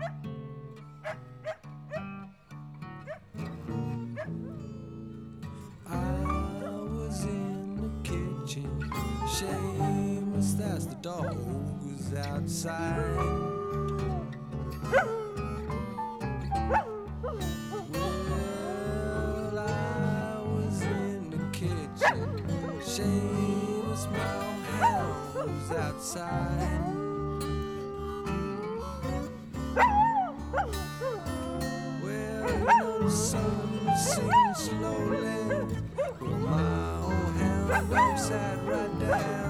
I was in the kitchen, Seamus, that's the dog, was outside. Well, I was in the kitchen, Seamus, my hound was outside. Well, you know the sun was sinking slowly, but my old hound sat right down.